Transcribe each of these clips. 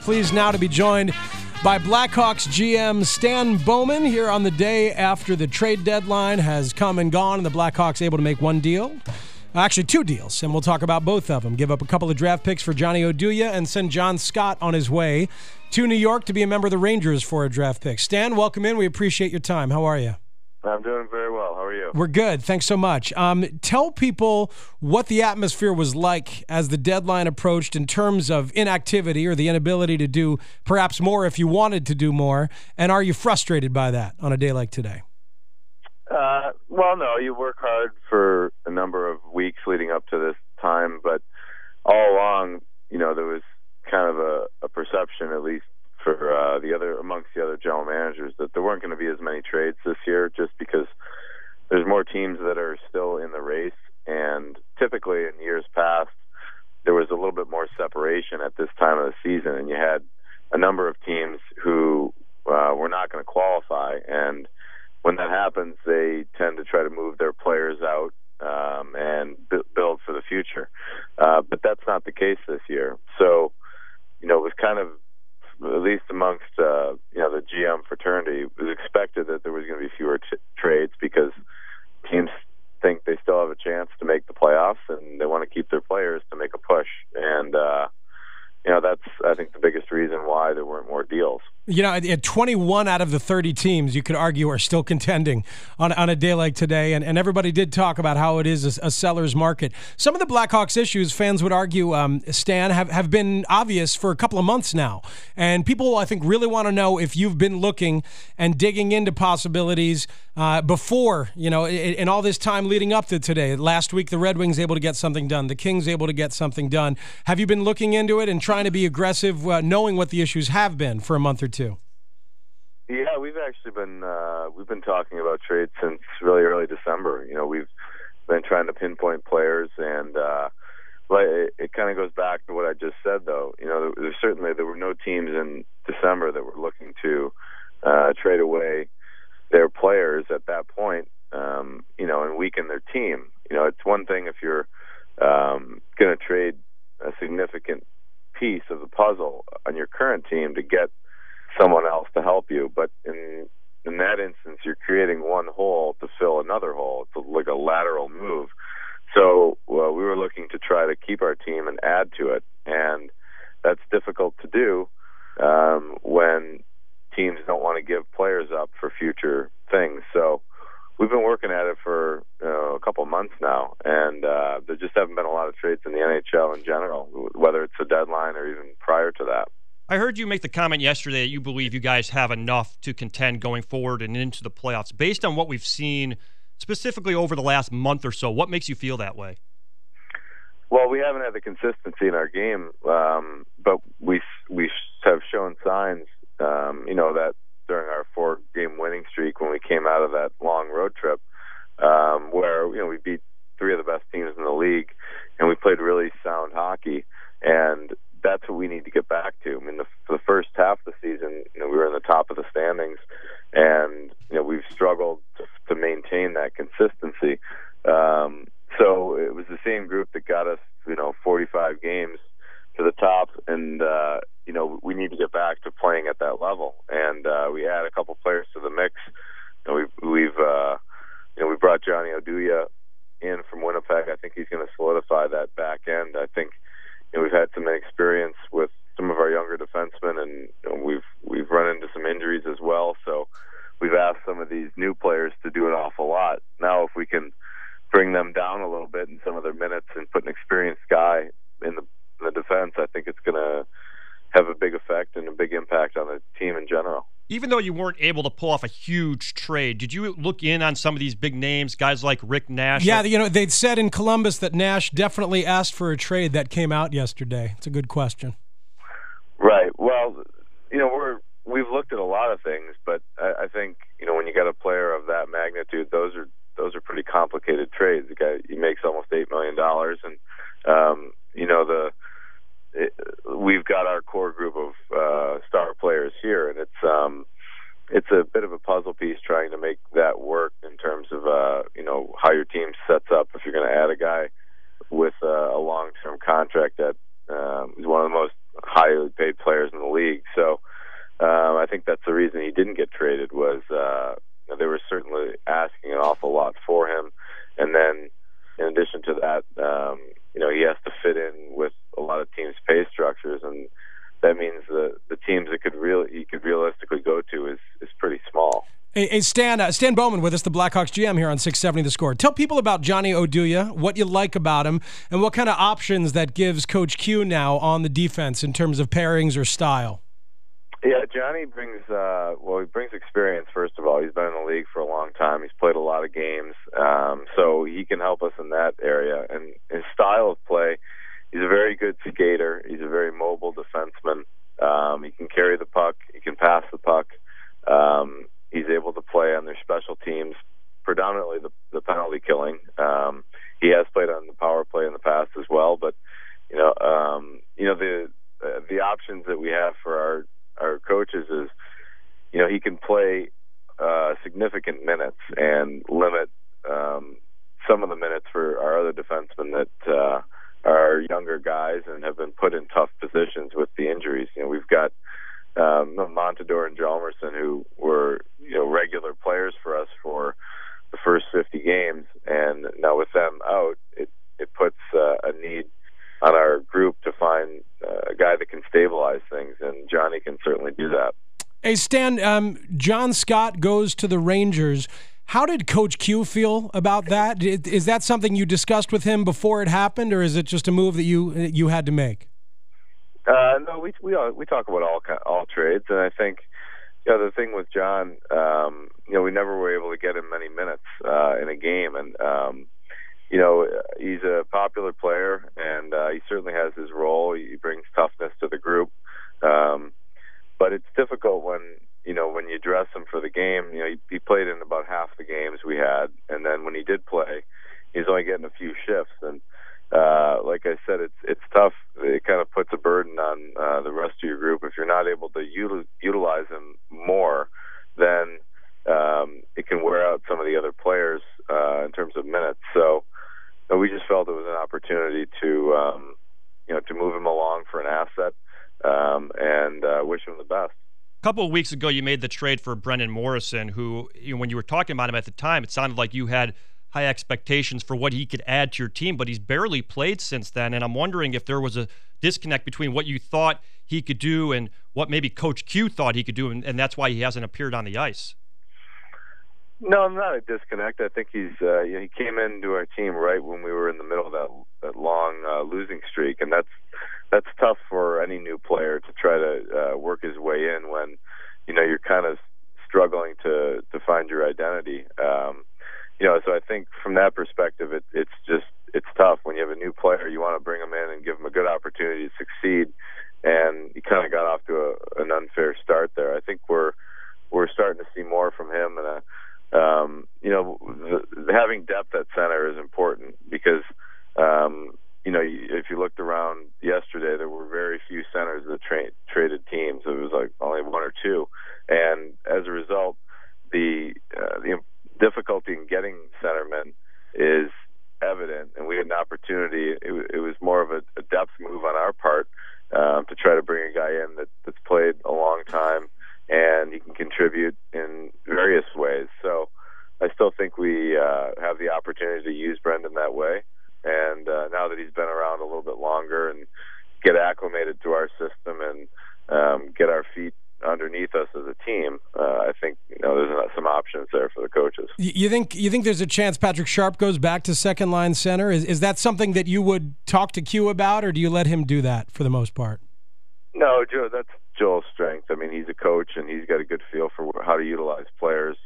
Pleased now to be joined by Blackhawks GM Stan Bowman here on the day after the trade deadline has come and gone and the Blackhawks able to make one deal. Actually, two deals, and we'll talk about both of them. Give up a couple of draft picks for Johnny Oduya and send John Scott on his way to New York to be a member of the Rangers for a draft pick. Stan, welcome in. We appreciate your time. How are you? I'm doing very well. How are you? We're good. Thanks so much. Tell people what the atmosphere was like as the deadline approached in terms of inactivity or the inability to do perhaps more if you wanted to do more, and are you frustrated by that on a day like today? Well, no, you work hard for a number of weeks leading up to this time, but all along, there was kind of a perception, at least for amongst the other general managers, that there weren't going to be as many trades this year, just because there's more teams that are still in the race, and typically in years past, there was a little bit more separation at this time of the season, and you had a number of teams who were not going to qualify, and when that happens, they tend to try to move their players out and build for the future. But that's not the case this year. So, it was kind of, at least amongst the GM fraternity, it was expected that there was going to be fewer trades because teams think they still have a chance to make the playoffs and they want to keep their players to make a push. And that's, I think, the biggest reason why there weren't more deals. At 21 out of the 30 teams, you could argue, are still contending on a day like today, and everybody did talk about how it is a seller's market. Some of the Blackhawks issues, fans would argue, Stan, have been obvious for a couple of months now, and people, I think, really want to know if you've been looking and digging into possibilities before, in all this time leading up to today. Last week, the Red Wings able to get something done. The Kings able to get something done. Have you been looking into it and trying to be aggressive, knowing what the issues have been for a month or two? Yeah, we've actually been talking about trades since really early December. We've been trying to pinpoint players, and it kind of goes back to what I just said, though. There were no teams in December that were looking to trade away their players at that point, and weaken their team. It's one thing if you're going to trade a significant piece of the puzzle on your current team to get someone else to help you, but in that instance, you're creating one hole to fill another hole. It's like a lateral move. So we were looking to try to keep our team and add to it, and that's difficult to do when teams don't want to give players up for future things. So we've been working at it for a couple of months now, and there just haven't been a lot of trades in the NHL in general, whether it's a deadline or even prior to that. I heard you make the comment yesterday that you believe you guys have enough to contend going forward and into the playoffs. Based on what we've seen specifically over the last month or so, what makes you feel that way? Well, we haven't had the consistency in our game, but we have shown signs, that during our 4-game winning streak when we came out of that long road trip, where we beat 3 of the best teams in the league, and we played really sound hockey, and that's what we need to get back to. I mean, the first half of the season, we were in the top of the standings, and we've struggled to maintain that consistency. So it was the same group that got us, 45 games to the top, and we need to get back to playing at that level. And we add a couple players to the mix. We brought Johnny Oduya in from Winnipeg. I think he's going to solidify that back end. I think we've had some experience with some of our younger defensemen, and we've run into some injuries as well. So we've asked some of these new players to do an awful lot. Now, if we can bring them down a little bit in some of their minutes and put an experienced guy in the defense, I think it's going to have a big effect and a big impact on the team in general. Even though you weren't able to pull off a huge trade, did you look in on some of these big names, guys like Rick Nash? Yeah, they'd said in Columbus that Nash definitely asked for a trade. That came out yesterday. It's a good question. Right. Well, we've looked at a lot of things, but I think when you got a player of that magnitude, those are pretty complicated trades. The guy, he makes almost $8 million, and we've got our core group of star players here, and it's a bit of a puzzle piece trying to make that work in terms of how your team sets up if you're going to add a guy with a long-term contract that is one of the most highly paid players in the league. didn't get traded was they were certainly asking an awful lot for him, and then in addition to that, he has to fit in with a lot of teams' pay structures, and that means the teams that he could realistically go to is pretty small. Hey, Stan Bowman with us, the Blackhawks GM here on 670 The Score. Tell people about Johnny Oduya, what you like about him, and what kind of options that gives Coach Q now on the defense in terms of pairings or style. Yeah, Johnny brings he brings experience, first of all. He's been in the league for a long time. He's played a lot of games, so he can help us in that area. And his style of play, he's a very good skater. He's a very mobile defenseman. He can carry the puck. He can pass the puck. He's able to play on their special teams, predominantly the penalty killing. He has played on the power play in the past as well, but the options that we have for our coaches is, he can play significant minutes and limit some of the minutes for our other defensemen that are younger guys and have been put in tough positions with the injuries. We've got Montador and Hjalmarsson, who were regular players for us for the first 50 games, and now with them out, it puts a need on our group to find a guy that can stabilize things, and Johnny can certainly do that. Hey, Stan, John Scott goes to the Rangers. How did Coach Q feel about that? Is that something you discussed with him before it happened, or is it just a move that you had to make? No, we talk about all trades, and I think the thing with John, we never were able to get him many minutes in a game, and he's a popular player, and he certainly has his role. He brings toughness to the group, but it's difficult when you dress him for the game. He played in about half the games we had, and then when he did play, he's only getting a few shifts, and like I said, it's tough. It kind of puts a burden on the rest of your group. If you're not able to utilize him more, then it can wear out some of the other players in terms of minutes. So we just felt it was an opportunity to move him along for an asset and wish him the best. A couple of weeks ago, you made the trade for Brendan Morrison, who, when you were talking about him at the time, it sounded like you had high expectations for what he could add to your team, but he's barely played since then. And I'm wondering if there was a disconnect between what you thought he could do and what maybe Coach Q thought he could do, and that's why he hasn't appeared on the ice. No, not a disconnect. I think he came into our team right when we were in the middle of that long losing streak, and that's tough for any new player to try to work his way in when you're kind of struggling to find your identity. So I think from that perspective, it's tough when you have a new player. You want to bring him in and give him a good opportunity to succeed, and he kind of got off to an unfair start there. I think we're starting to see more from him, and having depth at center is important because if you looked around yesterday, there were very few centers that traded teams. It was like only one or two, and as a result, the difficulty in getting centermen is evident, and we had an opportunity. It was more of a depth move on our part to try to bring a guy in that's played a long time and he can contribute in various ways. So I still think we have the opportunity to use Brendan that way, and now that he's been around a little bit longer and get acclimated to our system and get our feet underneath us as a team, I think there's some options there for the coaches. You think there's a chance Patrick Sharp goes back to second line center? Is that something that you would talk to Q about, or do you let him do that for the most part? No, Joe, that's Joel's strength. I mean, he's a coach and he's got a good feel for how to utilize players.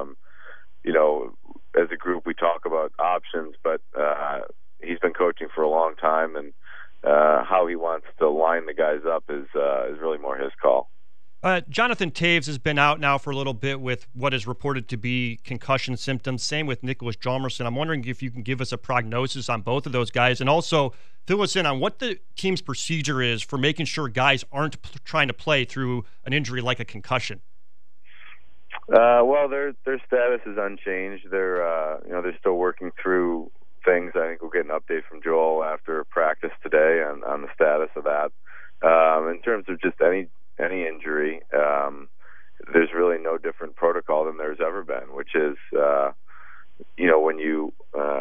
As a group we talk about options, but he's been coaching for a long time, and how he wants to line the guys up is really more his call. Jonathan Toews has been out now for a little bit with what is reported to be concussion symptoms. Same with Nicholas Hjalmarsson. I'm wondering if you can give us a prognosis on both of those guys, and also fill us in on what the team's procedure is for making sure guys aren't trying to play through an injury like a concussion. Well, their status is unchanged. They're still working through things. I think we'll get an update from Joel after practice today on the status of that. In terms of just any injury, there's really no ever been, which is when you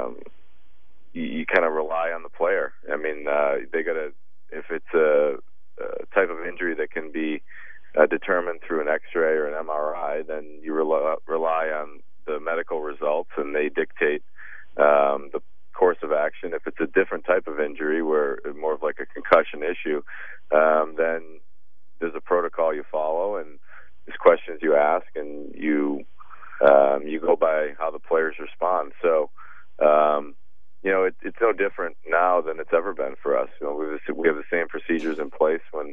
kind of rely on the player. I mean, they got to, if it's a type of injury that can be determined through an X-ray or an MRI, then you rely on the medical results, and they dictate the course of action. If it's a different type of injury, where more of like a concussion issue, then there's a protocol you follow, and there's questions you ask, and you go by how the players respond. So, it's no different now than it's ever been for us. We have the same procedures in place when,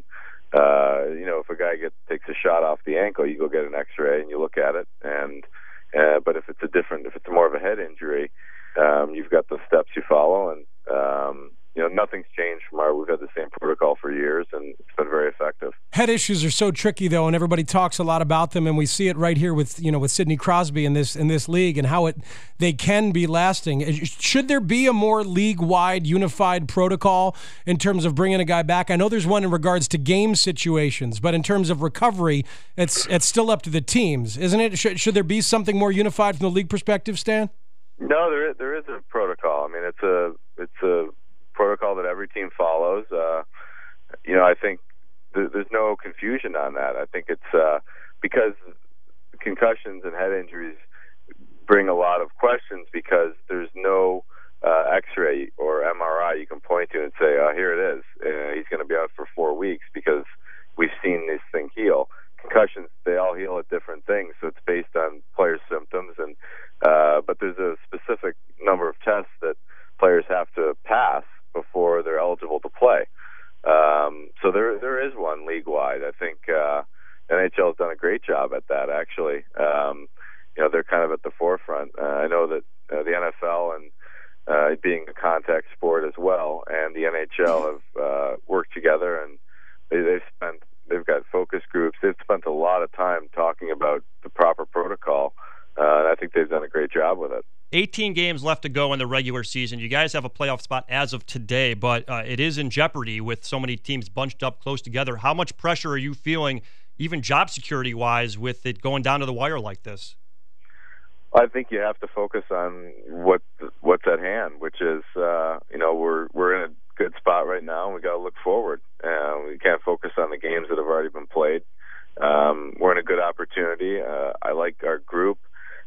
if a guy takes a shot off the ankle, you go get an X-ray and you look at it. And but if it's more of a head injury, you've got the steps you follow, and nothing's changed from we've had the same protocol for years, and it's been very effective. Head issues are so tricky, though, and everybody talks a lot about them, and we see it right here with Sidney Crosby in this league, and how they can be lasting. Should there be a more league-wide unified protocol in terms of bringing a guy back? I know there's one in regards to game situations, but in terms of recovery, it's still up to the teams, isn't it? Should there be something more unified from the league perspective, Stan? No, there is a protocol. I mean, it's a protocol that every team follows. I think there's no confusion on that. I think it's because concussions and head injuries bring a lot of questions, because there's no X-ray or MRI you can point to and say, here it is. He's going to be out for 4 weeks, because we've seen this thing heal. Concussions, they all heal at different things, so it's based on players' symptoms, and but there's a specific number of tests that players have to pass before they're eligible to play. So there is one league-wide. I think NHL has done a great job at that, actually. They're kind of at the forefront. I know that the NFL, and being a contact sport as well, and the NHL have worked together, and they've got focus groups. They've spent a lot of time talking about the proper protocol, and I think they've done a great job with it. 18 games left to go in the regular season. You guys have a playoff spot as of today, but it is in jeopardy with so many teams bunched up close together. How much pressure are you feeling, even job security-wise, with it going down to the wire like this? I think you have to focus on what's at hand, which is, we're in a good spot right now, and we got to look forward. We can't focus on the games that have already been played. We're in a good opportunity. I like our group.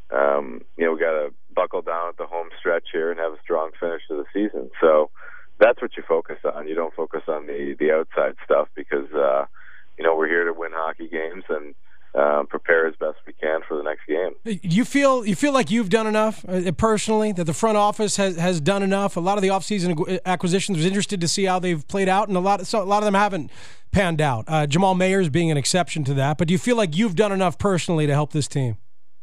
We got to buckle down at the home stretch here and have a strong finish to the season. So that's what you focus on. You don't focus on the outside stuff, because we're here to win hockey games and prepare as best we can for the next game. You feel like you've done enough personally, that the front office has done enough? A lot of the offseason acquisitions, was interested to see how they've played out, and a lot of them haven't panned out. Jamal Mayers being an exception to that. But do you feel like you've done enough personally to help this team?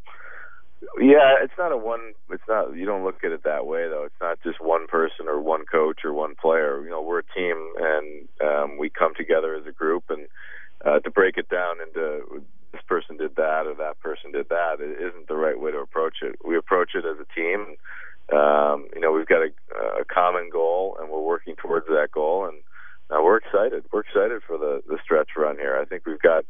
Yeah, it's not you don't look at it that way, though. It's not just one person or one coach or one player. We're a team, and we come together as a group, and to break it down into this person did that or that person did that, it isn't the right way to approach it. We approach it as a team. We've got a common goal, and we're working towards that goal, and we're excited. We're excited for the stretch run here. I think we've got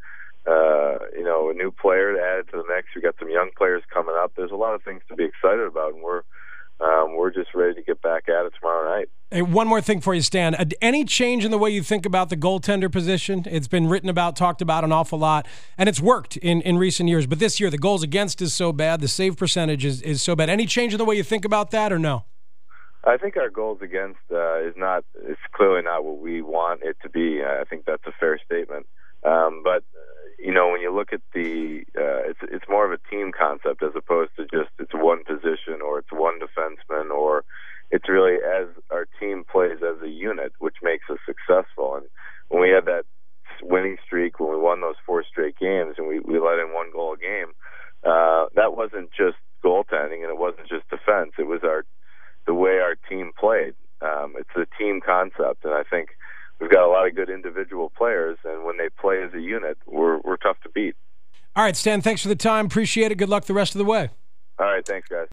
a new player to add to the mix. We've got some young players coming up. There's a lot of things to be excited about, and we're just ready to get back at it tomorrow night. Hey, one more thing for you, Stan. Any change in the way you think about the goaltender position? It's been written about, talked about an awful lot, and it's worked in recent years. But this year, the goals against is so bad, the save percentage is so bad. Any change in the way you think about that, or no? I think our goals against it's clearly not what we want it to be. I think that's a fair statement. But when you look at it's more of a team concept, as opposed to just it's one position or it's one defenseman, or it's really as our team plays as a unit, which makes us successful. And when we had that winning streak, when we won those 4 straight games, and we let in 1 goal a game, that wasn't just goaltending, and it wasn't just defense. It was the way our team played. It's a team concept, and I think we've got a lot of good individual players, and when they play as a unit, we're tough to beat. All right, Stan, thanks for the time. Appreciate it. Good luck the rest of the way. All right, thanks, guys.